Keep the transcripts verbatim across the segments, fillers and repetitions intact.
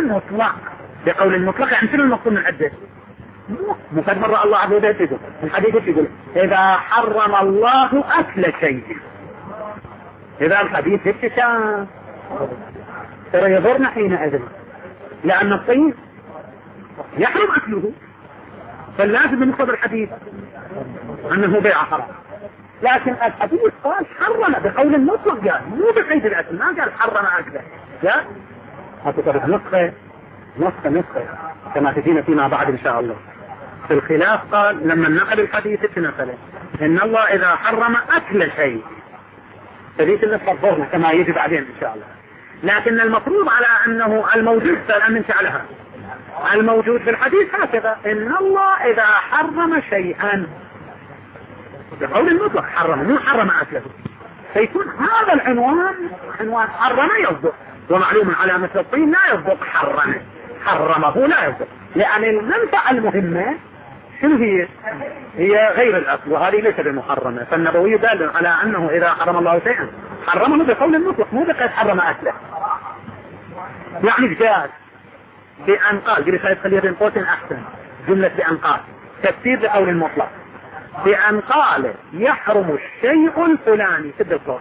المطلق. بقول المطلق يعني شنو المقصود من عده؟ مو قد مرة الله عز وجل يقول الحديث يقول إذا حرم الله أكل شيء. إذا الحديث اكتشاف ترى يضرنا حينئذ، لأن الطيب يحرم أكله، فاللازم من خبر الحديث أنه بيع حرام. لكن الحديث قال حرم بقول المطلق، قال مو بقيد الأكل، ما قال حرم أكله. لا هتطرق نسخة نسخة نسخة كما تجينا فيما بعد إن شاء الله. في الخلاف قال لما نقل الحديث نقل إن الله إذا حرم أكل شيء، فليس اللي تفضلنا كما يجي بعدين إن شاء الله. لكن المفروض على أنه الموجود فالآن من فعلها الموجود في الحديث هكذا، إن الله إذا حرم شيئا بقول المطلق حرم، مو حرم أكله، فيكون هذا العنوان عنوان حرم يصدق، ومعلوم على مثل الطين لا يصدق حرم، حرمه لا يصدق، لأن المنفعة المهمة شنو هي؟ هي غير الأكل، وهذه ليست بمحرمة. فالنبوي دال على أنه إذا حرم الله شيئا حرمه بقول المطلق، مو بقيد حرم أكله. يعني جاء بأن قال برسالة خليه بين قوسين أحسن جملة بأن قال تفسير بقول المطلق، بأن قال يحرم الشيء الفلاني سد الصوت.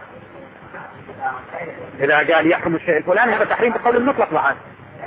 إذا قال يحرم الشيء الفلاني هذا تحريم بقول المطلق بعد.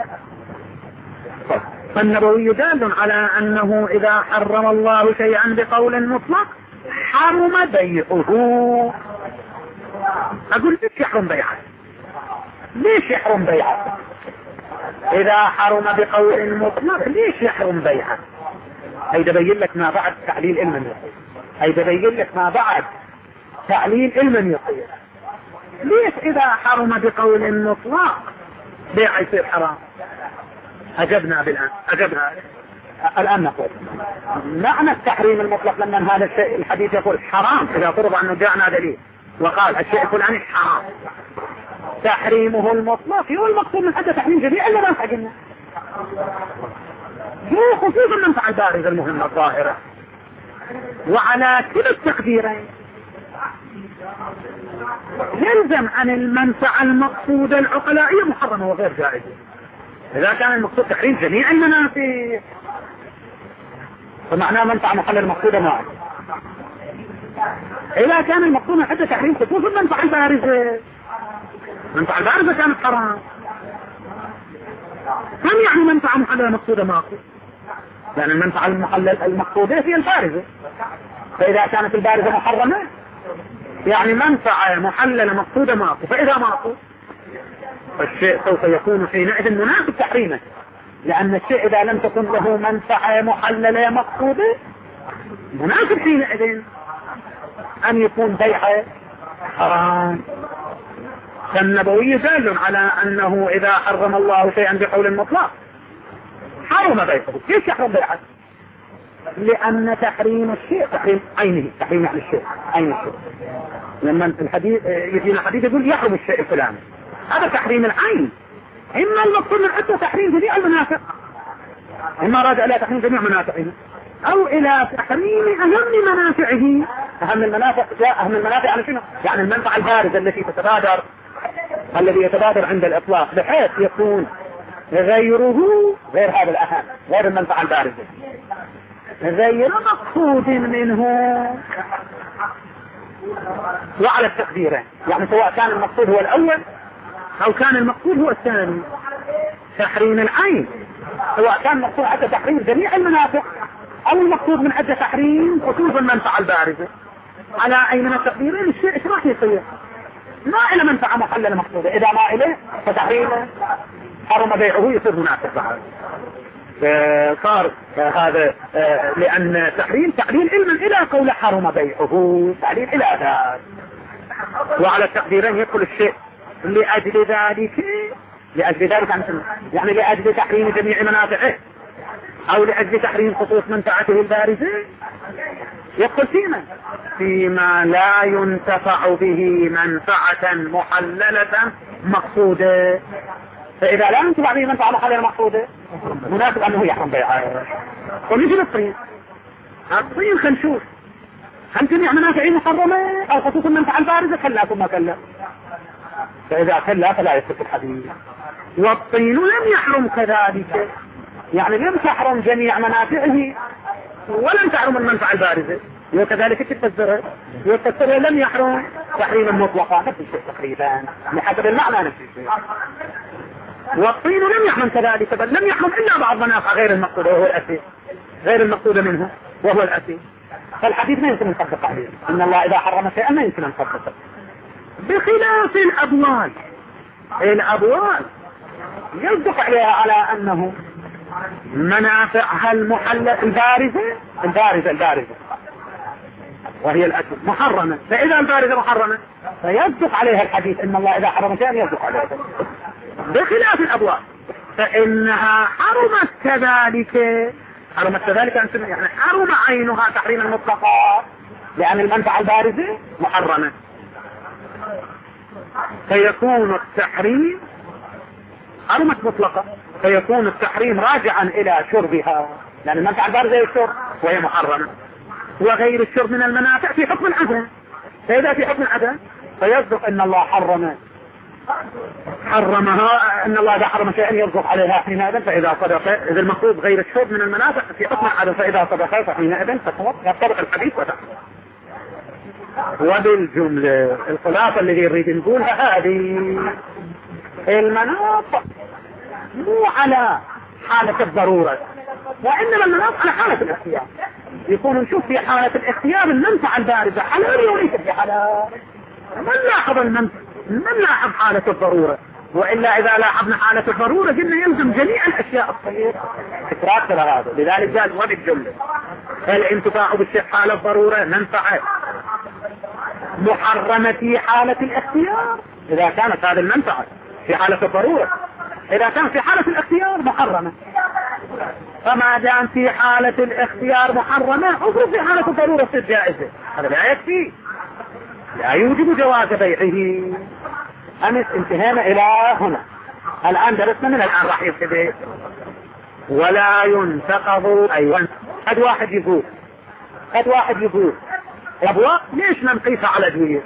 فالنبوي دال على أنه إذا حرم الله شيئا بقول مطلق حرم بيعه. أقول ليش يحرم بيعه؟ ليش يحرم بيعه؟ إذا حرم بقول مطلق ليش يحرم بيعه؟ هيدا بين لك ما بعد تعليل علم يصير، هيدا بين لك ما بعد تعليل علم يصير. ليش إذا حرم بقول مطلق بيع يصير حرام؟ أجبنا بالآن أجبنا الآن نقول معنى التحريم المطلق لما هذا الشيء الحديث يقول حرام، إذا فرض أنه جاءنا دليل وقال الشيء الفلاني حرام، تحريمه المطلق هو المقصود من حتى تحريم جميع المنافع قلنا، هو خصوصا المنفعة البارزة المهمة الظاهرة. وعلى كلا التقديرين يلزم عن المنفعة المقصودة العقلائية محرمة وغير جائزة. إذا كان المقصود تحريم جميع المنافع فمعناه منفعة محلل مقصودة معه. إذا كان المقصود حتى تحريم خصوص المنفعة البارزة، المنفعة البارزة كانت حرام، كم يعني منفعة محللة مقصودة معه؟ لأن المنفعة المحلل المقصودة هي البارزة، فإذا كانت البارزة محرمة يعني منفعة محللة مقصودة معه، فإذا معه فالشيء سوف يكون حينئذ مناسب تحريمه، لأن الشيء إذا لم تكن له منفعة محللة مقصودة مناسب حينئذ أن يكون بيعه حرام. فالنبوي دال على أنه إذا حرم الله شيئا بقول مطلق حرم بيعه. كيف يحرم بيعه؟ لأن تحريم الشيء تحريم عينه، تحريم يعني الشيء عين الشيء. لما الحديث يجينا حديث يقول يحرم الشيء الفلاني، هذا تحريم العين. إما المقصود من حتى تحريم جميع المنافع، إما راجع إلى تحريم جميع منافعه أو إلى تحريم أهم منافعه. أهم المنافع لا أهم المنافع على شنو؟ يعني المنفعة البارزة التي تتبادر، الذي يتبادر عند الإطلاق بحيث يكون غيره غير هذا الأهم، غير المنفعة البارزة غير مقصود منه. وعلى التقديرين يعني سواء كان المقصود هو الأول أو كان المقصود هو الثاني. تحريم العين سواء كان المقصود حتى تحريم جميع المنافع أو المقصود من حتى تحريم خصوص المنفعة البارزة. على أي من التقديرين الشيء إيش راح يصير؟ ما إلى منفعة محللة مقصودة، إذا ما إليه فتحريمه حرم بيعه يصير مناسب بعد. صار هذا لأن تحريم تعليل علما إلى قول حرم بيعه، تعليل إلى ذلك. وعلى التقديرين يدخل الشيء لأجل ذلك، لأجل ذلك يعني لأجل تحريم جميع منافعه أو لأجل تحريم خصوص منفعته البارزة. يدخل فيما فيما لا ينتفع به منفعة محللة مقصودة. فإذا لا ينتفع به منفعة محللة مقصودة مناسب أنه يحرم بيعه. ونجي للطين، الطين خنشوف هل جميع منافعه محرمة أو خصوص المنفعة البارزة؟ كلا ثم كلا. فإذا كلا فلا يثبت الحديث. والطين لم يحرم كذلك، يعني لم تحرم جميع منافعه ولم تحرم المنفعة البارزة، وكذلك تفسره وتفسره لم يحرم تحريما مطلقا، نفس الشيء تقريبا بحسب المعنى نفس الشيء. والطين لم يحرم كذلك، بل لم يحرم إلا بعض منافع غير المقصودة وهو الأسير، غير المقصودة منه وهو الأسير. فالحديث ما يمكن أن نصدق عليه، إن الله إذا حرم شيئا ما يمكن أن نصدقه. بخلاف الأبوال، الأبوال يصدق عليها على أنه منافعها المحلة البارزة البارزة البارزة وهي الأكل محرمة، فإذا البارزة محرمة فيصدق عليها الحديث إن الله إذا حرم شيئا يصدق عليها. بخلاف الأبوال فإنها حرمت كذلك، حرمت كذلك يعني حرم عينها تحريما مطلقا، لأن المنفعة البارزة محرمة، فيكون التحريم حرمت مطلقا، فيكون التحريم راجعا إلى شربها، لأن المنفعة البارزة هي الشرب وهي محرمة، وغير الشرب من المنافع في حكم العدم. فإذا في حكم العدم فيصدق إن الله حرم حرمها، إن الله إذا حرم شيئا يصدق عليها حينئذ، فإذا صدق إذا المقصود غير الشرب من المنافع في حكم العدم، فإذا صدق فحينئذ يطبق الحديث وتحصل. وبالجملة الخلاصة اللي يريد نقولها هذه، المناط مو على حالة الضرورة، وإنما المناط على حالة الاختيار. يكون نشوف في حالة الاختيار المنفعة البارزة حلال وليس في حلال، من لاحظ المنفعة من لاحظ حالة الضرورة، وإلا إذا لاحظنا حالة الضرورة قلنا يلزم جميع الأشياء الصغيرة تتراكب هذا. لذلك قال وبالجملة الانتفاع بالشيء حالة ضرورة منفعة محرمة في حالة الاختيار إذا كانت هذه المنفعة في حالة الضرورة، إذا كان في حالة الاختيار محرمة، فما دام في حالة الاختيار محرمة أفرض في حالة الضرورة تصير جائزة، هذا لا يكفي، لا يوجب جواز بيعه. أمس انتهينا إلى هنا، الآن درسنا من الآن راح يبتدئ. ولا ينتقض أيضا. قد واحد يقول قد واحد يقول الأبواء ليش ننقيسها على الأدوية؟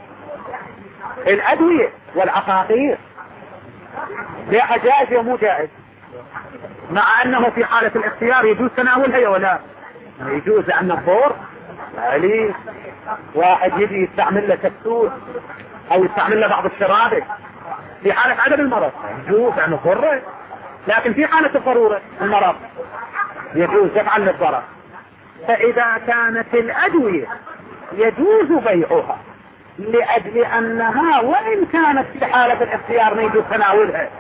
الأدوية والعقاقير بيعها جائز ومو جائز، مع أنه في حالة الاختيار يجوز تناولها يا ولا يجوز، لأن الضور عليه واحد يجي يستعمل له كبسول أو يستعمل له بعض الشرابة في حالة عدم المرض يجوز لأنه ضره، لكن في حالة الضرورة المرض يجوز دفعا للضرر. فإذا كانت الأدوية يجوز بيعها لأجل أنها وإن كانت في حالة الاختيار ما يجوز تناولها،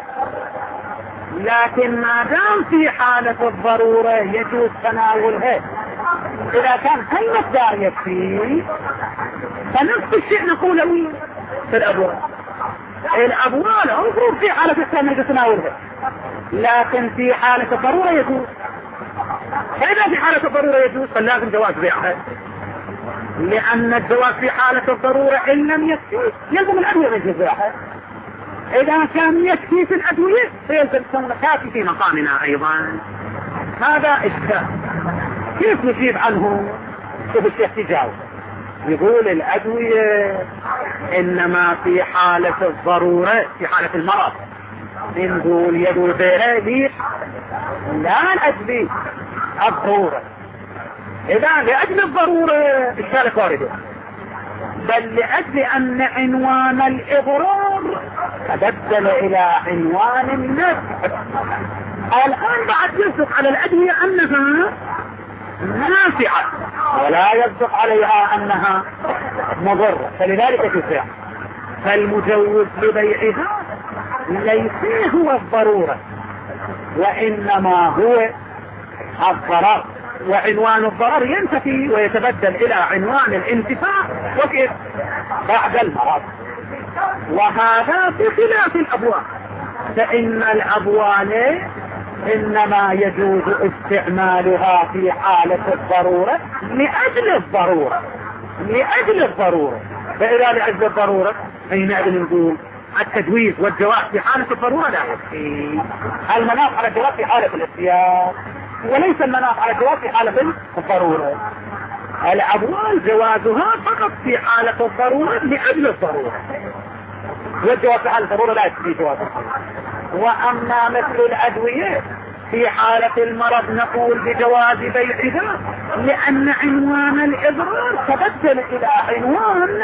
لكن ما دام في حالة الضرورة يجوز تناولها، إذا كان هالمقدار يكفي فنفس الشيء نقوله في الأبوال. الأبوال المفروض في حالة الاختيار ما يجوز تناولها، لكن في حالة الضرورة يجوز. فإذا في حالة الضرورة يجوز فلازم جواز بيعها، لأن الجواز في حالة الضرورة إن لم يكفي يلزم الأدوية من جزاها، إذا كان يكفي في الأدوية فيلزم كون كافي في مقامنا أيضا. هذا إشكال كيف نجيب عنه؟ شوف الشيخ تجاوب يقول الأدوية إنما في حالة الضرورة، في حالة المرض نقول يدو بيها ليش لا الأدوية الضرورة، إذا لأجل الضرورة الشارك واردة، بل لأجل أن عنوان الإضرار تبدل إلى عنوان النفع. الآن بعد يصدق على الأدوية أنها نافعة ولا يصدق عليها أنها مضرة، فلذلك تفعل. فالمجوز لبيعها ليس هو الضرورة وإنما هو الضرر، وعنوان الضرر ينتفي ويتبدل إلى عنوان الانتفاع وكيف بعد المرض. وهذا في خلاف الأبوال، فإن الأبوال إنما يجوز استعمالها في حالة الضرورة لأجل الضرورة لأجل الضرورة فإذا لأجل الضرورة حينئذ نقول التجويز والجواز في حالة الضرورة لا يكفي. المناط على الجواز في حالة الاختيار وليس المناط على الجواز في حالة الضرورة. الأبوال جوازها فقط في حالة الضرورة لأجل الضرورة. والجواب في حالة الضرورة لا يكفي جواب. وأما مثل الأدوية في حالة المرض نقول بجواز بيعها لأن عنوان الإضرار تبدل إلى عنوان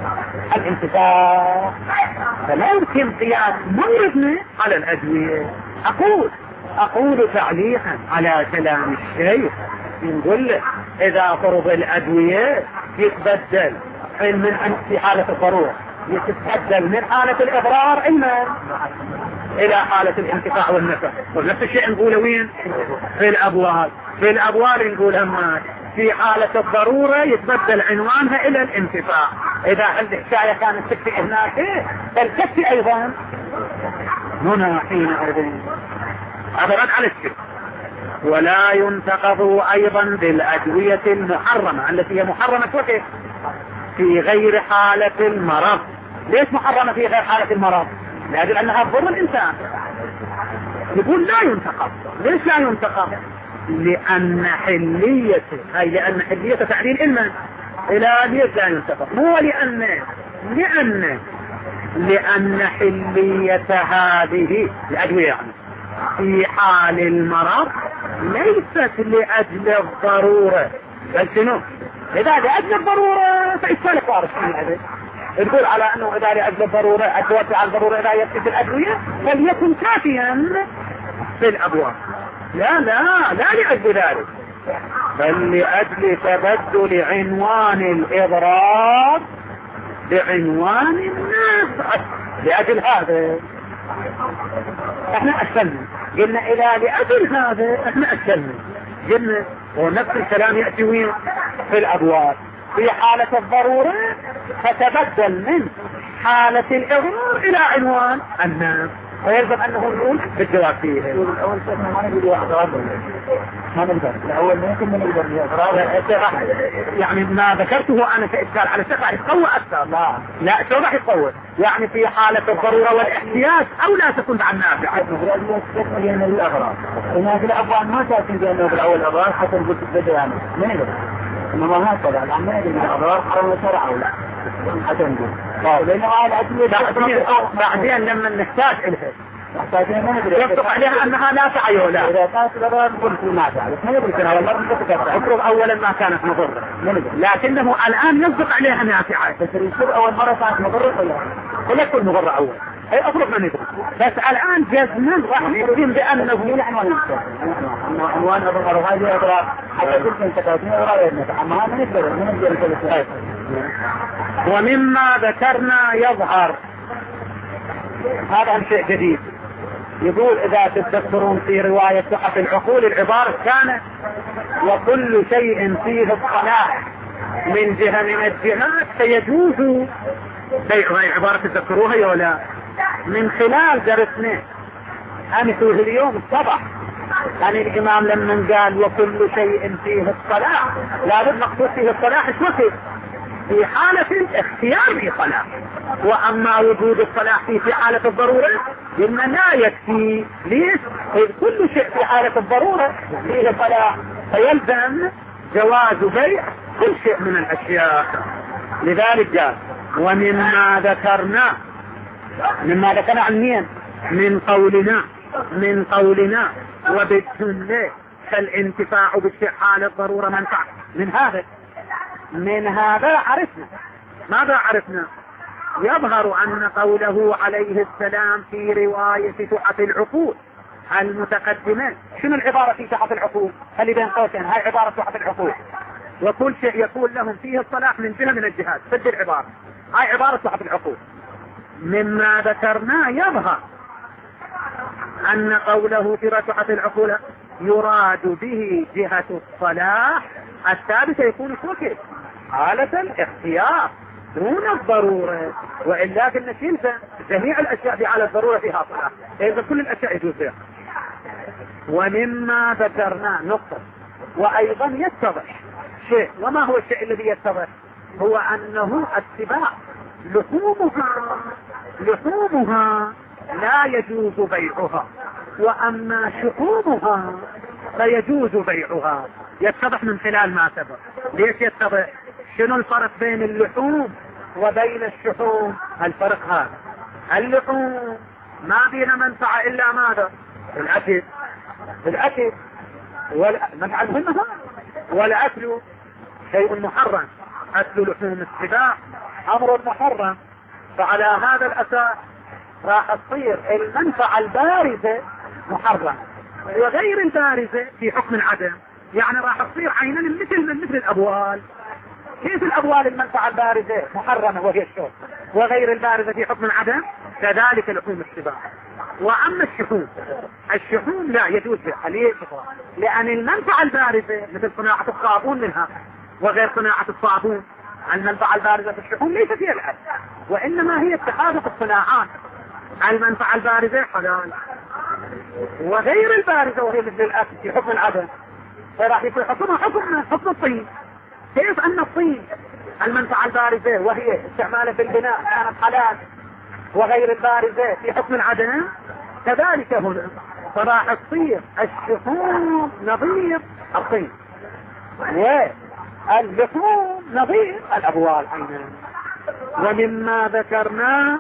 الانتفاع، فلا يمكن قياس مرضنا على الأدوية. أقول أقول تعليقا على كلام الشيخ نقول له إذا فرض الأدوية يتبدل من في حالة الضرورة يتبدل من حالة الإضرار علما إلى حالة الانتفاع والنفع، ونفس الشيء نقوله وين؟ في الأبواب. في الأبواب نقول أما في حالة الضرورة يتبدل عنوانها إلى الانتفاع. إذا الحكاية كانت تكفي هناك فالكفي أيضا هنا حينئذ. هذا رد على الشيء. ولا ينتقض أيضا بالأدوية المحرمة التي هي محرمة وكيف في غير حالة المرض. ليش محرمة في غير حالة المرض؟ لأجل أنها تضر الإنسان. يقول لا ينتقض. ليش لا ينتقض؟ لأن حليته أي لأن حليته تعليل علما. إلى ليش لا ينتقض؟ مو لأن لأن لأن حلية هذه الأدوية يعني في حال المرض ليست لأجل الضرورة، بل شنو؟ إذا لأجل الضرورة فإشكال فارس هذا تقول على أنه إذا لأجل الضرورة الجواب على الضرورة إذا يكفي في الأدوية فليكن كافيا في الأبواب. لا لا لا لأجل ذلك، بل لأجل تبدل عنوان الإضرار بعنوان النفع. لأجل هذا احنا أشكلنا، قلنا إذا لأجل هذا احنا أشكلنا قلنا ونفس الكلام يأتي وين؟ في الأبواب. في حالة الضرورة فتبدل من حالة الإضرار إلى عنوان النفع، فيلزم أنه نقول بالجواب فيه. الأول شيء ما نقول واحد غضب ما نقدر الأول ممكن من نقدر يعني ما ذكرته أنا كإشكال على الشيء راح يتقوى أكثر. لا لا شو راح يتقوى؟ يعني في حالة الضرورة والاحتياج أو لا تكون عن نافع. لأن الأغراض هناك الأبواب ما تأتي بأنه بالأول أغراض حتى نقول تبدأ يعني ما نقدر إنما هكذا الآن ما نقدر الأغراض حرم شرع أو لا حتى نقول لأن هذا الأدوية بعدين لما نحتاج إلها محتاجين ما ندري يصدق عليها أنها نافعة أو لا. إذا كانت الأغراض نقول في نافعة بس ما ندري كنا والله نقدر افرض أولا ما كانت مضرة لكنه الآن يصدق عليها نافعة، بس يصير أول مرة كانت مضرة ولا ولا تكون مضرة أول أي أفرض ما ندري، بس الآن جزما راح نجزم بأنه عنوان عنوان أضرار هذه أضرار حتى تلك انتقادين أضرار النفع أما هذا نقدر ما نقدر. ومما ذكرنا يظهر هذا شيء جديد. يقول إذا تتذكرون في رواية تحف العقول العبارة كانت وكل شيء فيه الصلاح من جهة من الجهات فيجوز بيعها. عبارة تذكروها يا ولا؟ من خلال درسنا أنسوه اليوم الصبح يعني الإمام لما قال وكل شيء فيه الصلاح لابد مقصود فيه الصلاح شوكي في حالة الاختيار في صلاح، وأما وجود الصلاح فيه في حالة الضرورة إنما لا يكفي. ليش؟ إذ كل شيء في حالة الضرورة فيه صلاح فيلزم جواز بيع كل شيء من الأشياء. لذلك قال ومما ذكرنا مما ذكرنا عن مين؟ من قولنا من قولنا وبالسنة فالانتفاع بالشيء حال الضرورة منفعة. من هذا من هذا عرفنا ماذا عرفنا؟ يظهر أن قوله عليه السلام في رواية تحف العقول المتقدمة شنو العبارة في تحف العقول؟ خلي بين قوسين هاي عبارة تحف العقول وكل شيء يكون لهم فيه الصلاح من جهة من الجهات سد العبارة هاي عبارة تحف العقول. مما ذكرنا يظهر أن قوله في تحف العقول يراد به جهة الصلاح الثابتة يكون شوكي حالة الاختيار دون الضرورة، وإلا كنا ننسى جميع الأشياء في حالة الضرورة فيها صلاح إذا كل الأشياء يجوز فيها. ومما ذكرنا نقطة وأيضا يتضح شيء. وما هو الشيء الذي يتضح؟ هو أنه اتباع لحومها لحومها لا يجوز بيعها، وأما شحومها فيجوز بيعها. يتضح من خلال ما سبق. ليش يتضح؟ شنو الفرق بين اللحوم وبين الشحوم؟ الفرق هذا اللحوم ما بيها منفعة إلا ماذا؟ الأكل الأكل والمنفعة مهمة والأكل شيء محرم. أكل لحوم السباع أمر محرم. فعلى هذا الأساس راح تصير المنفعة البارزة محرمة وغير البارزة في حكم العدم. يعني راح تصير عينا مثل من مثل الأبوال. كيف الأبوال المنفعة البارزة محرمة وهي الشرب، وغير البارزة في حكم العدم، كذلك لحوم السباع. وأما الشحوم الشحوم لا يجوز بها. ليش؟ لأن المنفعة البارزة مثل صناعة الصابون منها وغير صناعة الصابون. المنفعة البارزة في الشحوم ليست هي الأكل، وإنما هي اتخاذ الصناعات. المنفعة البارزة حلال وغير البارزة وهي مثل الأكل في حكم العدم، فراح يكون حكمها حكم حكم الطين. كيف أن الطين المنفعة البارزة وهي استعمالها في البناء كانت حلال وغير البارزة في حكم العدم، كذلك هنا فراح تصير الشحوم نظير الطين واللحوم نظير الأبوال أيضا. ومما ذكرناه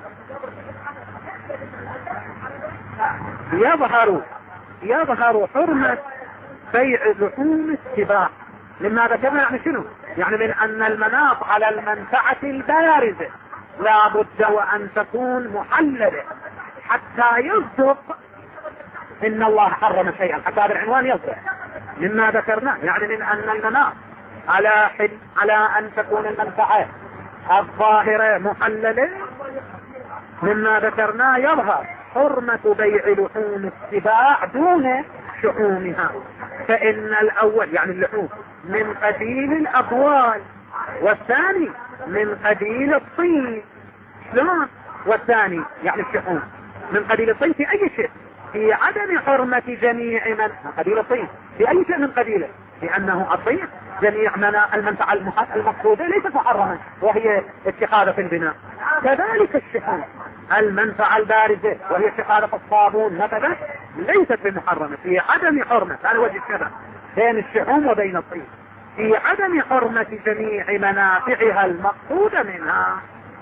يظهر يظهر حرمة بيع لحوم السباع. مما ذكرنا يعني شنو؟ يعني من أن المناط على المنفعة البارزة لا بد وأن تكون محللة حتى يصدق إن الله حرم شيئا، حتى هذا العنوان يصدق. مما ذكرنا يعني من أن المناط على حل على أن تكون المنفعة الظاهرة محللة. مما ذكرنا يظهر حرمة بيع لحوم السباع دون شحومها. فإن الأول يعني اللحوم من قبيل الأبوال، والثاني من قبيل الطين. شلون؟ والثاني يعني الشحوم من قبيل الطين في أي شيء، في عدم حرمة جميع من قبيل الطين في أي شيء من قبيله، لأنه الطين جميع المنفعة المقصودة ليست محرمة وهي اتخاذ في البناء. كذلك الشحوم المنفعة البارزة وهي اتخاذ الصابون مثلا ليست بمحرمة في عدم حرمة. هذا وجه الشبه بين الشحوم وبين الطين في عدم حرمة جميع منافعها المقصودة منها.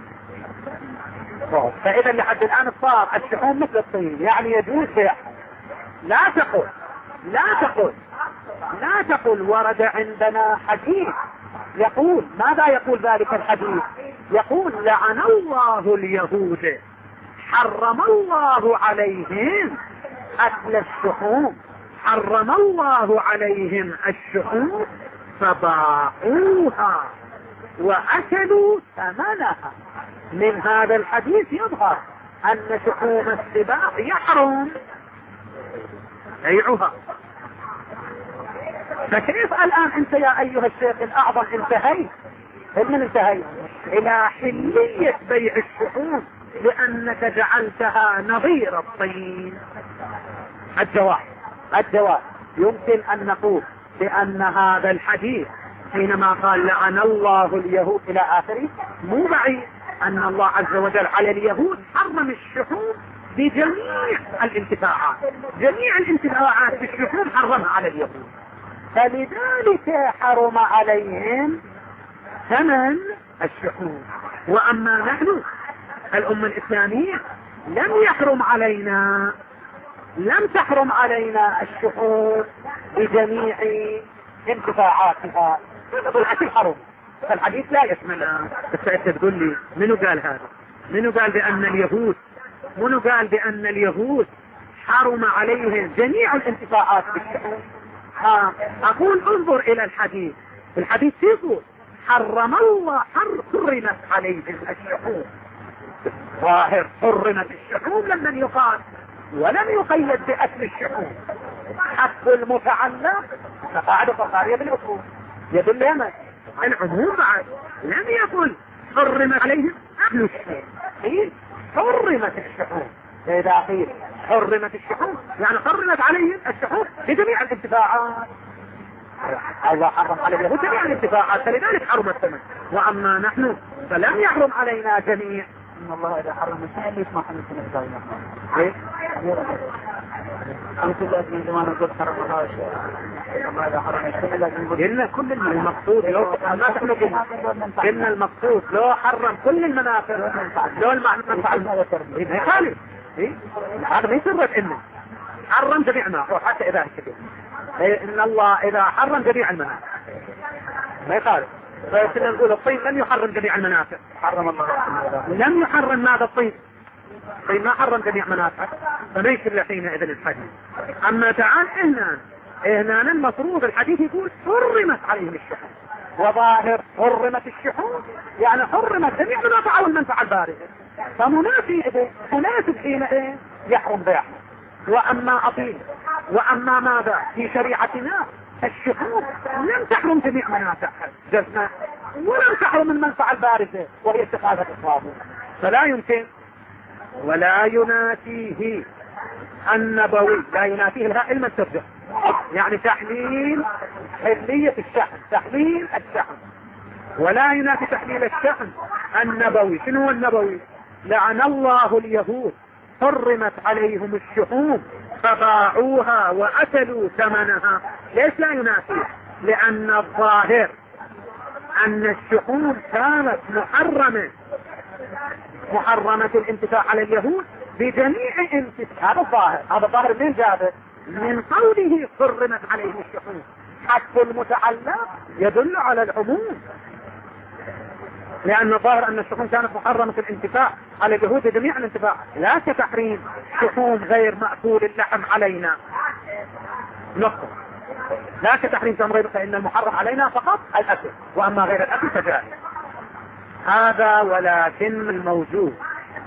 فإذا لحد الآن صار الشحوم مثل الطين، يعني يجوز بيعها. لا تقل لا تقل لا تقل ورد عندنا حديث يقول. ماذا يقول ذلك الحديث؟ يقول لعن الله اليهود حرم الله عليهم أكل الشحوم حرم الله عليهم الشحوم فباعوها وأكلوا ثمنها. من هذا الحديث يظهر أن شحوم السباع يحرم بيعها. فكيف الآن أنت يا أيها الشيخ الأعظم انتهيت من انتهيت إلى حلية بيع الشحوم لأنك جعلتها نظير الطين؟ الجواب الجواب يمكن أن نقول بأن هذا الحديث حينما قال لعن الله اليهود إلى آخره مو بعيد أن الله عز وجل على اليهود حرم الشحوم بجميع الانتفاعات. جميع الانتفاعات في الشحوم حرمها على اليهود، فلذلك حرم عليهم ثمن الشحوم. وأما نحن الأمة الإسلامية لم يحرم علينا لم تحرم علينا الشحوم بجميع انتفاعاتها. بالعكس حرم. فالحديث لا يشملها. بس انت تقول لي منو قال هذا؟ منو قال بأن اليهود منو قال بأن اليهود حرم عليهم جميع الانتفاعات بالشحوم؟ ها أقول انظر إلى الحديث. الحديث يقول حرم الله حر حرمت عليهم الشحوم. ظاهر حرمت الشحوم لمن يقال، ولم يقيد بأكل الشحوم. حق المتعلق فقاعد فقارية بالأصول يدل لنا العموم بعد. لم يقل حرمت عليهم أكل الشحوم، قيل حرمت الشحوم. إذا قيل حرمت الشحوم يعني حرمت عليهم الشحوم بجميع الانتفاعات. الله حرم على اليهود جميع الانتفاعات فلذلك حرم الثمن. وأما نحن فلم يحرم علينا جميع. إن الله إذا حرم الشيء يسمح لكم الإنسان. قلنا كل المقصود لو ما تحنا قلنا قلنا المقصود لو حرم كل المنافع لو المنفعة ما يخالف هذا ما يصير انه حرم جميع المنافع حتى اذا هكذا ان الله اذا حرم جميع المنافع ما يخالف. فكنا نقول الطين لم يحرم جميع المنافع حرم الله لم يحرم ماذا الطين طيب ما حرم جميع منافع فما يصير حينئذ الحديث. اما تعال هنا هنا المفروض الحديث يقول حرمت عليهم الشحوم وظاهر حرمت الشحوم يعني حرمت جميع منافع والمنفعة البارزة فمنافي مناسب حينئذ يحرم بيعه. واما اطيل واما ماذا في شريعتنا الشحوم لم تحرم جميع منافع جزمة ولم تحرم المنفعة البارزة وهي اتخاذة الصابون فلا يمكن. ولا ينافيه النبوي لا ينافيه الهاء علما ترجع يعني تحليل حلية الشحن تحليل الشحن ولا ينافي تحليل الشحن النبوي. شنو هو النبوي؟ لعن الله اليهود حرمت عليهم الشحوم فباعوها وأكلوا ثمنها. ليش لا ينافي؟ لأن الظاهر أن الشحوم كانت محرمة محرمة الانتفاع على اليهود بجميع انتفاع. هذا الظاهر هذا الظاهر من جابه من قوله حرمت عليهم الشحوم حتى المتعلق يدل على العموم لأن الظاهر أن الشحوم كانت محرمة الانتفاع على اليهود بجميع الانتفاع لا كتحريم شحوم غير مأكول اللحم علينا نقطة لا كتحريم شحوم غير فإن المحرم علينا فقط الأكل وأما غير الأكل فجائز. هذا ولكن الموجود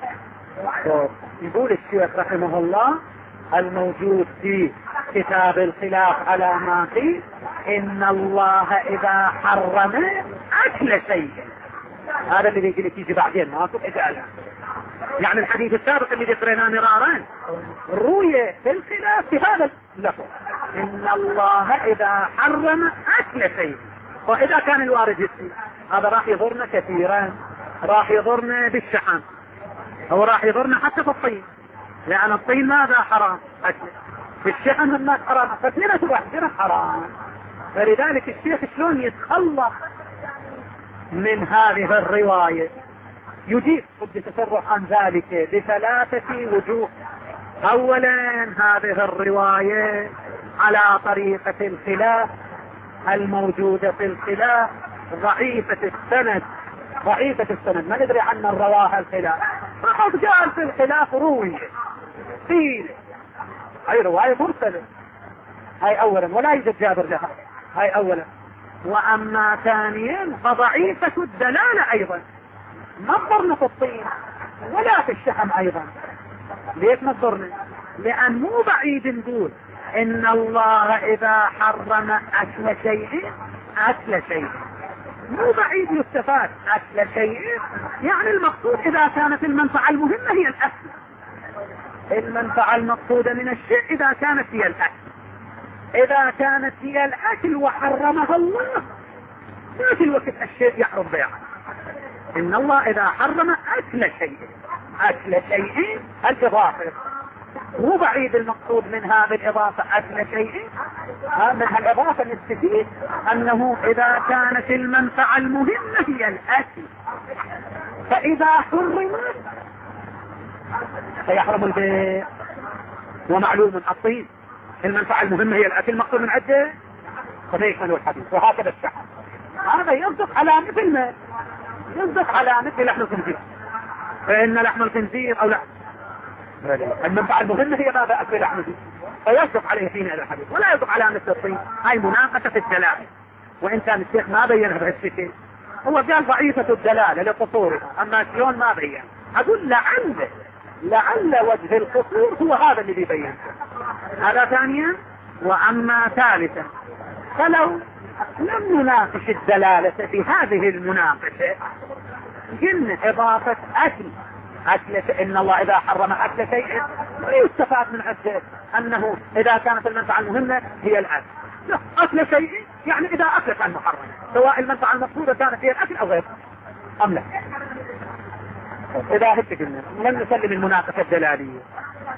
يقول الشيخ رحمه الله الموجود في كتاب الخلاف على ما فيه إن الله إذا حرم أكل شيء هذا اللي بيجي لك يجي بعدين ما أصبح إجالة يعني الحديث السابق اللي ذكرناه مرارا روي في الخلاف في هذا اللفظ إن الله إذا حرم أكل شيء. وإذا كان الوارد يسي هذا راح يضرنا كثيرا راح يضرنا بالشحن أو راح يضرنا حتى في الطين لأن الطين ماذا حرام أكل في الشحن الناس حرام فاثنين واحدين حرام. فلذلك الشيخ شلون يتخلص من هذه الرواية يجيب قد يتصرف عن ذلك بثلاثة وجوه. أولا هذه الرواية على طريقة الخلاف الموجودة في الخلاف ضعيفة السند ضعيفة السند ما ندري عن رواها الخلاف فقد جاء في الخلاف روية قيل هاي رواية مرسلة هاي أولا ولا يوجد جابر لها هاي أولا. وأما ثانيا فضعيفة الدلالة أيضا نظرنا في الطين ولا في الشحم أيضا. ليش نظرنا؟ لأن مو بعيد نقول إن الله إذا حرم أكل شيء أكل شيء مو بعيد يستفاد أكل شيء يعني المقصود إذا كانت المنفعة المهمة هي الأكل المنفعة المقصودة من الشيء إذا كانت هي الأكل إذا كانت هي الأكل وحرمها الله ما في الوقت الشيء يحرم بيعه. إن الله إذا حرم أكل شيء أكل شيء الإضافة مو بعيد المقصود من هذه الإضافة أكل شيء من الإضافة نستفيد أنه إذا كانت المنفعة المهمة هي الأكل فإذا حرمت سيحرم البيع. ومعلوم الطين المنفعة المهمة هي الأكل مقصود من عده فما يكمل الحديث. وهكذا الشحن هذا يصدق على مثل ما يصدق على مثل لحم الخنزير فإن لحم الخنزير أو لا المنفعة المهمة هي ماذا أكل لحم الخنزير فيصدق عليه فينا هذا الحديث ولا يصدق على مثل الطين. هاي مناقشة في الدلالة وإن كان الشيخ ما بينها بهالشكل هو قال ضعيفة الدلالة لقصورها أما شلون ما بين أقول لعل لعل وجه القصور هو هذا اللي بيبين هذا ثانيا. وأما ثالثا فلو لم نناقش الدلالة في هذه المناقشة قلنا إضافة أكل أكل إن الله إذا حرم أكل شيء يستفاد من عده أنه إذا كانت المنفعة المهمة هي الأكل لا أكل شيء يعني إذا أكلت عن محرم سواء المنفعة المقصودة كانت هي الأكل أو غيره أم لا. إذا هدت قلنا لن نسلم المناقشة الدلالية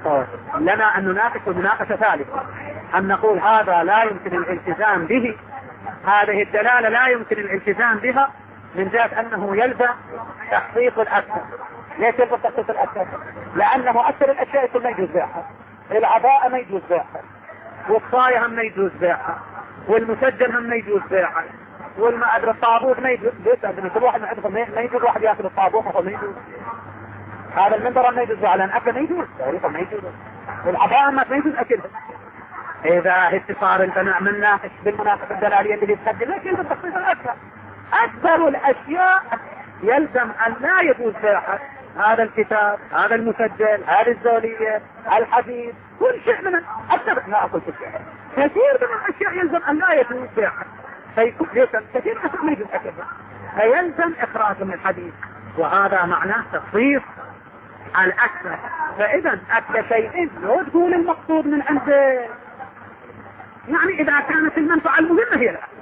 لنا أن نناقش مناقشة ثالثة، أن نقول هذا لا يمكن الالتزام به، هذه الدلالة لا يمكن الالتزام بها من ذات أنه يلزم تخصيص الأكثر. ليش يلزم تخصيص الأكثر؟ لأنه أكثر الأشياء يكون ما يجوز بيعها، العباءة ما يجوز بيعها، والصاية هم ما يجوز بيعها، والمسجل هم ما يجوز بيعها، والما أدري الطابوت ما يجوز بيعها. كل واحد ما يجوز واحد يأكل الطابوت ما يجوز، هذا المنبر ما يجوز على أكل ما يجوز، تاريخه ما يجوز، والعباءة ما يجوز أكلها. إذا اتصار البناء من ناقش بالمناقشة الدلالية اللي تقدم لك يلزم تخصيص الأكثر. أكثر الأشياء يلزم أن لا يجوز بيعها، هذا الكتاب، هذا المسجل، هذه الزولية، الحديث، كل شيء من أكثر لا أقول كل شيء، كثير من الأشياء يلزم أن لا يجوز بيعها، فيكون يلزم كثير من الأشياء ما يجوز أكلها، فيلزم إخراج من الحديث، وهذا معناه تخصيص الأكثر. فإذا أكل شيء لو تقول المقصود من عنده، يعني إذا كانت المنفعة المهمة هي الأكثر،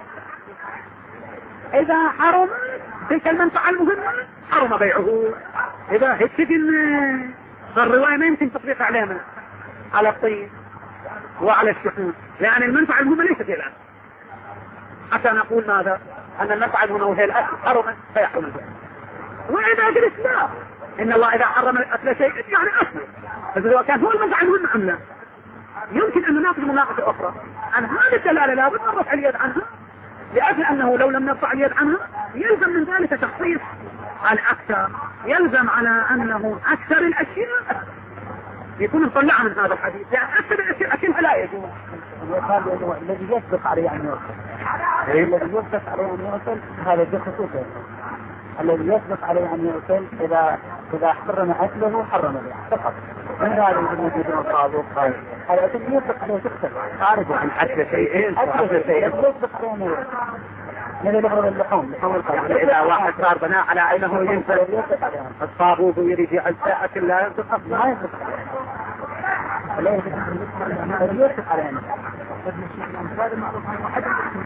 إذا حرم تلك المنفعة المهمة حرم بيعه. إذا هتجد الرواية ما يمكن تطبيق عليها على الطين وعلى الشحوم، لأن المنفعة المهمة ليست هي الأكثر، حتى نقول ماذا؟ أن المنفعة المهمة هي الأكثر حرم بيعه. وإذا قلت لا، إن الله إذا حرم أكل شيء يعني أكثر، فإذا كان هو المنفعة المهمة أم لا، يمكن أن نناقش مناقشة أخرى عن هذه الدلالة لابد من رفع اليد عنها، لأجل أنه لو لم نرفع اليد عنها يلزم من ذلك تخصيص الأكثر، يلزم على أنه أكثر الأشياء يكون مطلع من هذا الحديث، لأن أكثر الأشياء أكلها لا يجوز. الذي يسبق عليه أن يوصل، الذي يسبق عليه أن يوصل هذا بخصوصه، الذي يسبق عليه أن يوصل إذا إذا حرم أكله حرم بيعه فقط. من هذا الموجود من الطابوق هذا هذا يسبق عليه تختلف خارج عن أكل شيئين أكل شيء يسبق عليه من يغرب اللحوم لحوم القلب. إذا واحد صار بناء على أنه ينفع الطابوق ويريد يعلق أكل لا يسبق أصلا ما يسبق عليه، لا يسبق عليه. هذا معروف عن واحد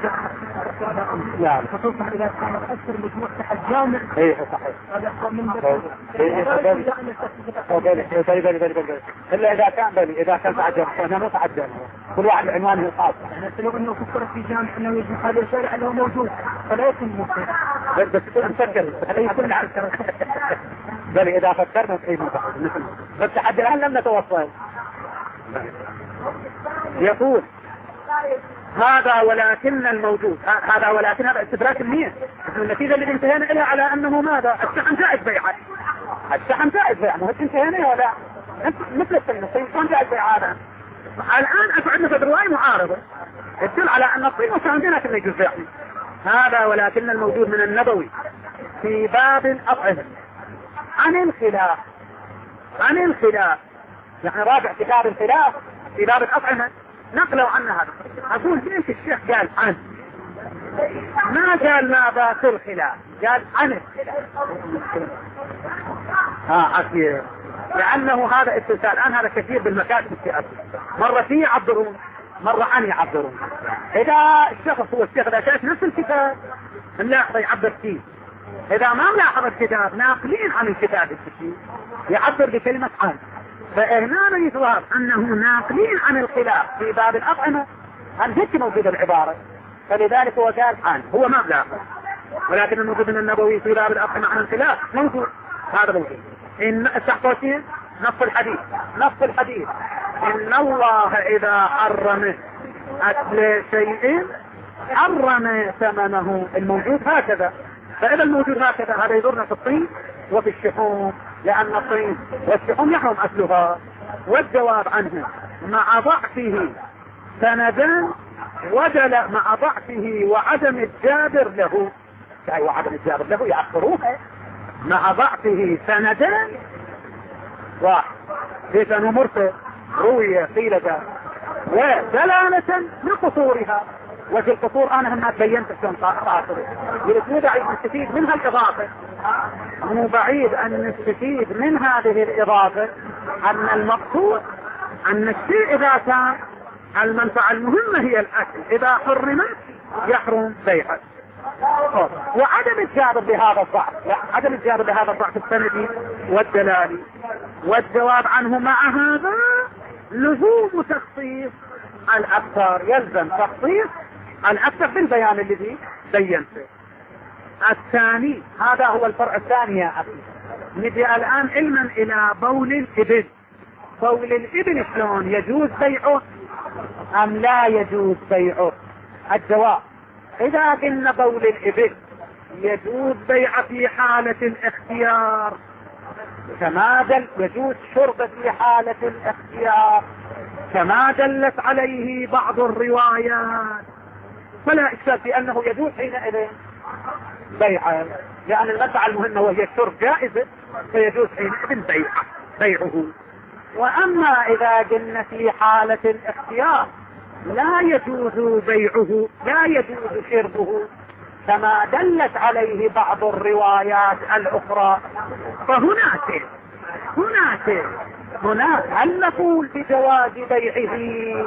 يعني خصوصا إذا كان أكثر مجموع تحت جامع. إيه صحيح. هذا أقوى من ذلك. إلا إذا كان بني إذا كان تعجب فإحنا مو تعجب، كل واحد عنوانه الخاص. لو إنه فكر في جامع إنه يجب هذا الشارع أنه موجود فلا يكون ممكن. بس بس نفكر هذا يكون عسكر. بني إذا فكرنا في مثل بس حد الآن لم نتوصل. يقول هذا ولكن الموجود، هذا ولكن هذا استدراك النية، النتيجة اللي انتهينا إليها على أنه ماذا؟ الشحن جائز بيعه، الشحن جائز بيعه، مو انتهينا ولا مثل السنة الشحن جائز بيعه. هذا الآن أفعلنا في الرواية معارضة يدل على أن الطين والشحن جائز ما يجوز بيعه. هذا ولكن الموجود من النبوي في باب الأطعمة عن الخلاف، عن الخلاف يعني راجع كتاب الخلاف في باب الأطعمة نقلوا عنها. هذا أقول ليش الشيخ قال عن، ما قال ماذا في الخلاف، قال عن الخلاف. ها أكيد، لأنه هذا استثناء الآن هذا كثير بالمكاتب السياسية، مرة فيه يعبرون مرة عن يعبرون. إذا الشخص هو الشيخ إذا شايف نفس الكتاب نلاحظ يعبر فيه، إذا ما ملاحظ الكتاب ناقلين عن الكتاب الكثير يعبر بكلمة عن، فهنا يظهر أنه ناقلين عن الخلاف في باب الأطعمة عن هيك موجود العبارة، فلذلك هو قال عن، هو ما ملاحظ، ولكن الموجود من النبوي في باب الأطعمة عن الخلاف موجود، هذا موجود. إن التحقيقين نص الحديث، نص الحديث إن الله إذا حرم أكل شيء حرم ثمنه، الموجود هكذا. فإذا الموجود هكذا هذا يضرنا في الطين وفي الشحوم، لأن الطين والشحوم يحرم أكلها. والجواب عنه مع ضعفه سندا ودل مع ضعفه وعدم الجابر له، أي وعدم الجابر له يعصروها مع ضعفه سندا واحد ليس مرسل روية قيل ذا، ودلالة لقصورها. وفي القصور أنا هم بينت شلون قاصر يريد بعيد نستفيد منها الإضافة، مو بعيد أن نستفيد من هذه الإضافة أن المقصود أن الشيء إذا كان المنفعة المهمة هي الأكل إذا حرمت يحرم بيعه. وعدم الجار بهذا الضعف، لا عدم الجار بهذا الضعف السندي والدلالي، والجواب عنه مع هذا لزوم تخصيص الأكثر، يلزم تخصيص الأكثر بالبيان الذي بينته. الثاني، هذا هو الفرع الثاني يا أخي. نجي الآن علما إلى بول الإبل. بول الإبل شلون يجوز بيعه أم لا يجوز بيعه؟ الجواب: إذا قلنا بول الإبل يجوز بيع في حالة الاختيار، كما دل يجوز شرب في حالة الاختيار كما دلت عليه بعض الروايات، فلا إشكال في أنه يجوز حينئذ بيعه، لأن المنفعة المهمة وهي الشرب جائزة، فيجوز حينئذ بيعه بيعه. وأما إذا قلنا في حالة الاختيار لا يجوز بيعه، لا يجوز شربه كما دلت عليه بعض الروايات الأخرى، فهناك هناك هناك هل نقول بجواز بيعه؟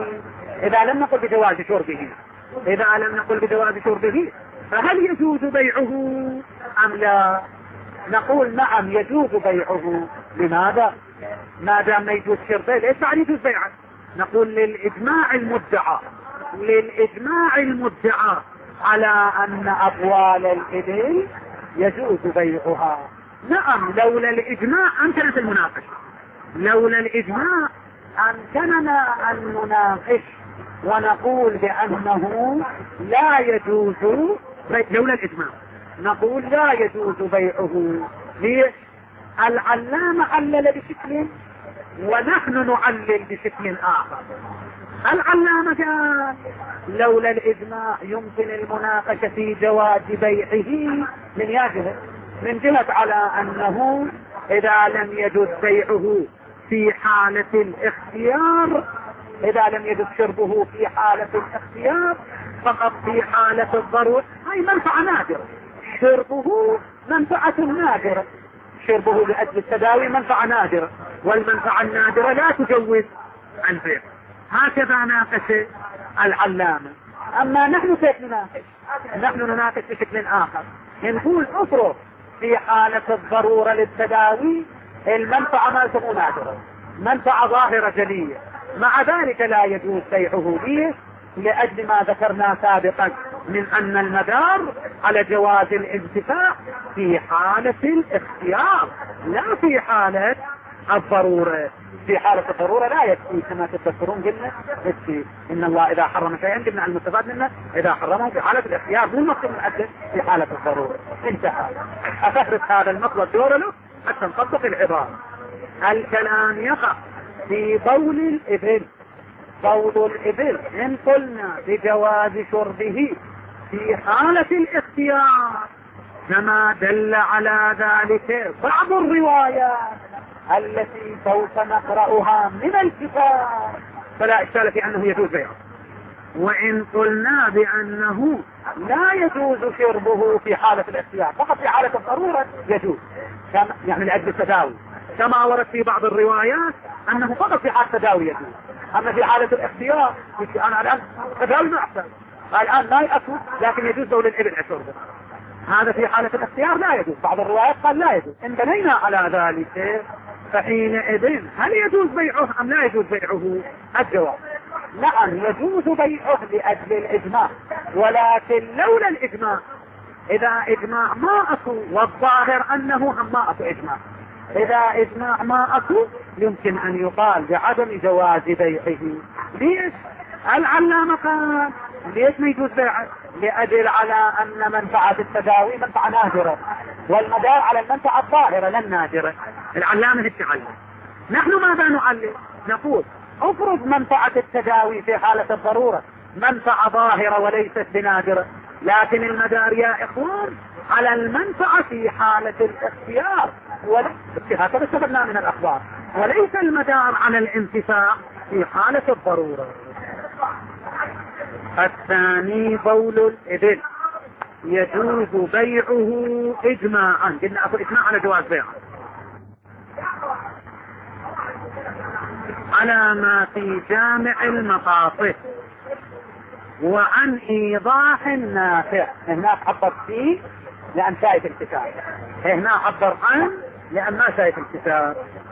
إذا لم نقل بجواز شربه إذا لم نقل بجواز شربه فهل يجوز بيعه أم لا؟ نقول نعم يجوز بيعه. لماذا؟ ما دام ما يجوز شربه ليس بعد يجوز بيعه. نقول للإجماع المدعى للإجماع المدعى على أن أبوال الإبل يجوز بيعها. نعم لولا الإجماع أمكنت المناقشة، لولا الإجماع أمكننا أن نناقش ونقول بأنه لا يجوز بيع. لولا الإجماع نقول لا يجوز بيعه. ليش؟ العلامة علل بشكل ونحن نعلل بشكل آخر. العلامة قال لولا الإجماع يمكن المناقشة في جواز بيعه من يجهل من جهة على أنه إذا لم يجوز بيعه في حالة الاختيار، إذا لم يجوز شربه في حالة الاختيار فقط في حالة الضرورة، هي منفعة نادرة. شربه منفعة نادرة، شربه لأجل التداوي منفعة نادرة، والمنفعة النادرة لا تجوز البيع. هكذا ناقش العلامة. أما نحن كيف نناقش؟ نحن نناقش بشكل آخر، نقول افرض في حالة الضرورة للتداوي المنفعة ما تكون نادرة، منفعة ظاهرة جلية، مع ذلك لا يجوز بيعه. ليه؟ لأجل ما ذكرنا سابقا من أن المدار على جواز الانتفاع في حالة الاختيار لا في حالة الضرورة. في حالة الضرورة لا يكفي كما تذكرون قلنا يكفي إن الله إذا حرم شيئا قلنا عن المستفاد منه إذا حرمه في حالة الاختيار مو المقصود من أجل في حالة الضرورة. انتهى. أفهرس هذا المطلب دور له حتى نطبق العبارة. الكلام يقع في بول الإبل. بول الإبل إن قلنا بجواز شربه في حالة الاختيار كما دل على ذلك بعض الروايات التي سوف نقرأها من الكتاب فلا إشكال في أنه يجوز بيعه. وإن قلنا بأنه لا يجوز شربه في حالة الاختيار فقط في حالة الضرورة يجوز، يعني لأجل التداوي، كما ورد في بعض الروايات أنه فقط في حالة التداوي يجوز. أما في حالة الاختيار أنا الآن تداوي ما أحسن، الآن لا يأكل لكن يجوز دول الإبل شربه، هذا في حالة الاختيار لا يجوز. بعض الروايات قال لا يجوز. إن بنينا على ذلك فحينئذ هل يجوز بيعه أم لا يجوز بيعه؟ الجواب نعم يجوز بيعه لأجل الإجماع، ولكن لولا الإجماع إذا إجماع ما أكو والظاهر أنه هم ما أكو إجماع، إذا إجماع ما أكو يمكن أن يقال بعدم جواز بيعه. ليش؟ العلامة قال ليش ما يجوز بيعه؟ لأجل على أن منفعة التداوي منفعة نادرة والمدار على المنفعة الظاهرة لا النادرة. العلامة التعلم. نحن ماذا نعلم؟ نقول افرض منفعة التداوي في حالة الضرورة منفعة ظاهرة وليست بنادرة، لكن المدار يا إخوان على المنفعة في حالة الاختيار، هكذا استفدنا من الأخبار، وليس المدار على الانتفاع في حالة الضرورة. الثاني بول الإبل يجوز بيعه إجماعا، قلنا أكو إجماع على جواز بيعه على ما في جامع المقاصد. وعن ايضاح نافع. هناك عبر فيه لان شايف الكتاب، هنا عبر عن لان ما شايف الكتاب.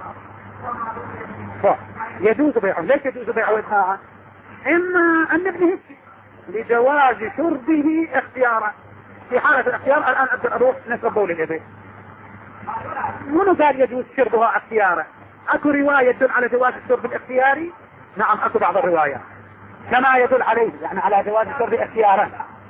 يجوز بيعه. ليش يجوز بيعه وإدفاعه؟ اما ان ابنه لجواز شربه اختيارا. في حالة الاختيار الان اقدر اروح نشرب بول الابل، منو قال يجوز شربها اختيارا؟ اكو رواية تدل على جواز الشرب الاختياري؟ نعم اكو بعض الروايات كما يدل عليه يعني على جواز الشرب اختيارا.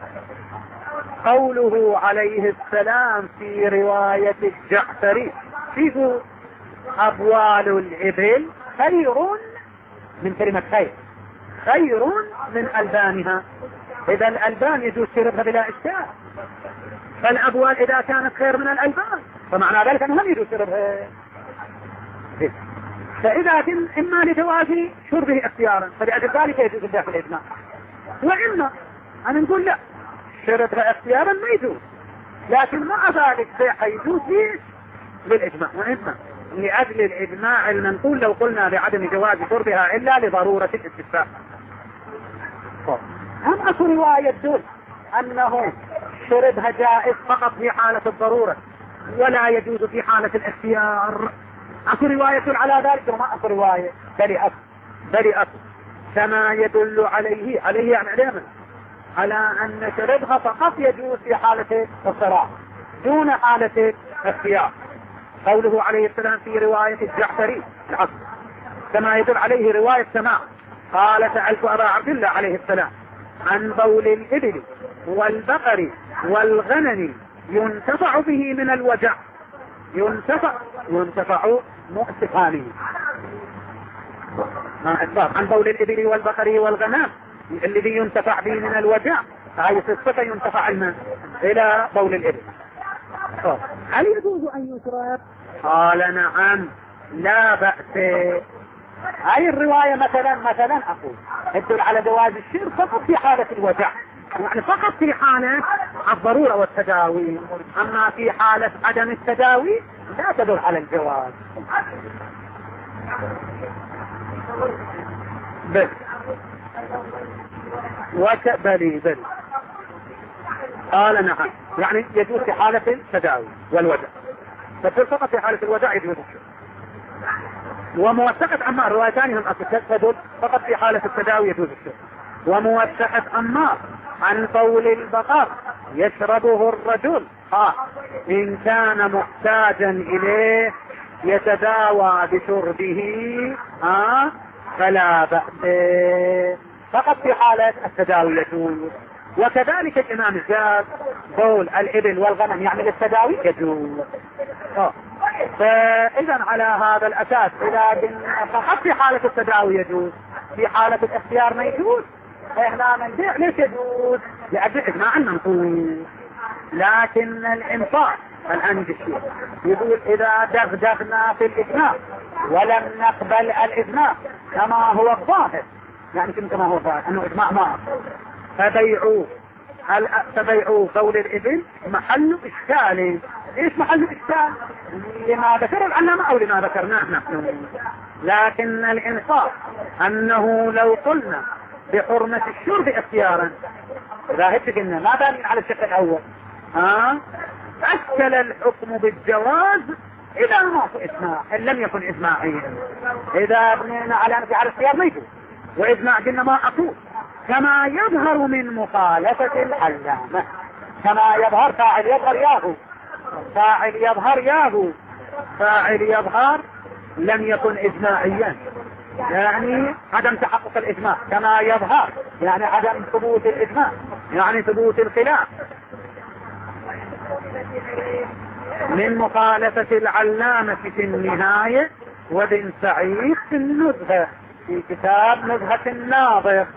قوله عليه السلام في رواية الجعفري فيه أبوال الإبل خير من كلمة خير، خير من ألبانها. إذا الألبان يجوز شربها بلا إشكال، فالأبوال إذا كانت خير من الألبان فمعنى ذلك أنه لم يجوز شربها. فإذا كان إما لجواز شربه اختيارا فلأجل ذلك يجوز الداخل الإجماع، وإما أن نقول لا شربها اختيارا ما يجوز، لكن مع ذلك بيعها يجوز ليش؟ للإجماع. وإما لأجل الإجماع المنقول لو قلنا بعدم جواز شربها إلا لضرورة الاتفاق. هم أكو رواية تدل أنه شربها جائز فقط في حالة الضرورة ولا يجوز في حالة الاختيار. أكو رواية على ذلك وما أكو رواية؟ بل أكو بل أكو كما يدل عليه عليه يعني علينا على أن شربها فقط يجوز في حالة الضرورة دون حالة الاختيار. قوله عليه السلام في رواية الجعفري العصر كما يدل عليه رواية سماع قال سألت أبا عبد الله عليه السلام عن بول الإبل والبقر والغنم ينتفع به من الوجع. ينتفع ينتفع مؤسفانه عن بول الإبل والبقر والغنم الذي ينتفع به من الوجع، هاي الصفة ينتفع الماء إلى بول الإبل. هل يجوز أن يشرب؟ قال نعم لا بأس. هاي الرواية مثلا مثلا أقول تدل على جواز الشرب فقط في حالة الوجع، يعني فقط في حالة الضرورة والتداوي، أما في حالة عدم التداوي لا تدل على الجواز. بل وكبلي بل قال نعم يعني يجوز في حالة التداوي والوجع، فدل فقط في حالة الوجع يجوز الشرب. وموثقة عمار رواية ثانية هم تدل فقط في حالة التداوي يجوز الشرب. وموثقة عمار عن بول البقر يشربه الرجل آه إن كان محتاجا إليه يتداوى بشربه آه فلا بأس، فقط في حالة التداوي يجوز. وكذلك الإمام الجاد بول الإبل والغنم يعمل التداوي يجوز. آه. فإذا على هذا الأساس إذا فقط في حالة التداوي يجوز، في حالة الاختيار ما يجوز، فإحنا من بيع ليش يجوز؟ لأجل إجماع المنقول. لكن الإنصاف الآن الشيء يقول إذا دغدغنا في الإجماع ولم نقبل الإجماع كما هو الظاهر، يعني كما هو الظاهر أنه إجماع ما فبيعوا فبيعوا قول الإبل محل إشكال. إيش محل إشكال؟ لما ذكر العلامة أو لما ذكرناه نحن. لكن الإنصاف أنه لو قلنا بحرمة الشرب اختيارا إذا هيك قلنا ما دامين على الشق الأول ها أشكل الحكم بالجواز إذا ما في إجماع إن لم يكن إجماعيا. إذا بنينا على أن في على الاختيار ما يجوز وإجماع قلنا ما أقول كما يظهر من مخالفة العلامة. كما يظهر فاعل يظهر ياهو فاعل يظهر ياهو فاعل يظهر لم يكن إجماعيا يعني عدم تحقق الإجماع، كما يظهر يعني عدم ثبوت الإجماع يعني ثبوت الخلاف. من مخالفة العلامة في النهاية وابن سعيد في النزهة في كتاب نزهة الناظر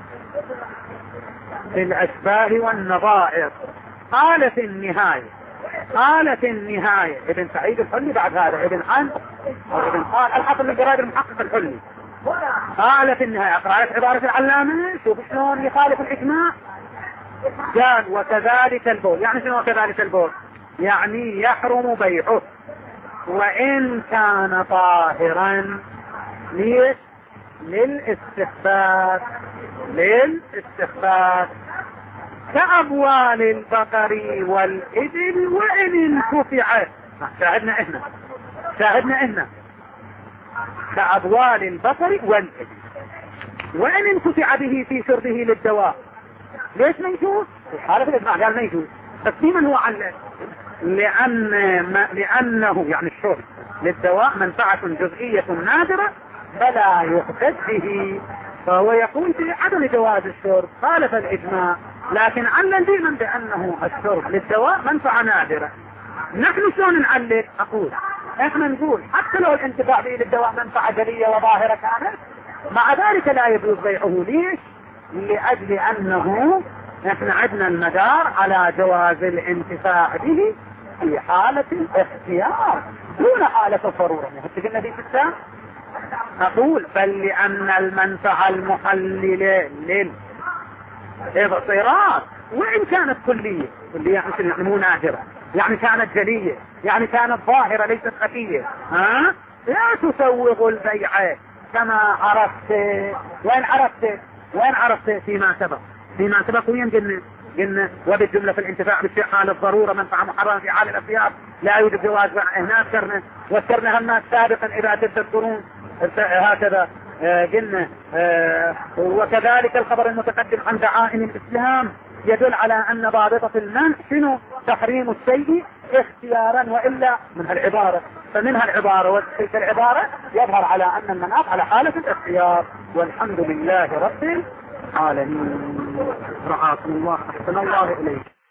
في الأشباه والنظائر قال في النهاية قال في النهاية ابن سعيد الحلي بعد هذا ابن عن أو ابن قال الحافظ من جرائد المحقق الحلي قال في النهاية قرأت عبارة العلامة شوف شلون يخالف الإجماع. قال وكذلك البول يعني شنو وكذلك البول؟ يعني يحرم بيعه وإن كان طاهرا ليش؟ للاستخفاف للاستخفاف كأموال البقر والإبل وإن انتفع. شاهدنا إهنا شاهدنا إهنا كأموال البقر والإبل وإن انتفع به في شربه للدواء. ليش ما يجوز؟ في حالة الإجماع قال ما يجوز، بس من هو علق؟ لأن ما لأنه يعني الشرب للدواء منفعة جزئية نادرة فلا يحتج به، فهو يقول بعدم جواز الشرب خالف الإجماع، لكن علل دائما بأنه الشرب للدواء منفعة نادرة. نحن شلون نعلل؟ أقول احنا نقول حتى لو الانتفاع به للدواء منفعة جلية وظاهرة كانت، مع ذلك لا يجوز بيعه. ليش؟ لأجل أنه احنا عندنا المدار على جواز الانتفاع به في حالة الاختيار دون حالة الضرورة. هل قلنا دي في الساعة؟ أقول بل لأن المنفعة المحللة للإضطرار وإن كانت كلية كلية يعني مو نادرة، يعني كانت جلية، يعني كانت ظاهرة ليست خفية، ها لا تسوغ البيع كما عرفت. وين عرفت؟ وين عرفت؟ فيما سبق فيما سبق وين قلنا قلنا وبالجملة في الانتفاع بالشيء حال الضرورة منفعة محرمة في حال الاختيار لا يوجد جواز. هنا ذكرنا وذكرنا هالناس سابقا إذا تذكرون هكذا. آه قلنا آه وكذلك الخبر المتقدم عن دعائم الإسلام يدل على أن ضابطة المنع شنو؟ تحريم الشيء اختيارا، وإلا من هالعبارة فمنها العبارة وتلك العبارة يظهر على أن المناط على حالة الاختيار. والحمد لله رب العالمين. رعاكم الله، أحسن الله إليك.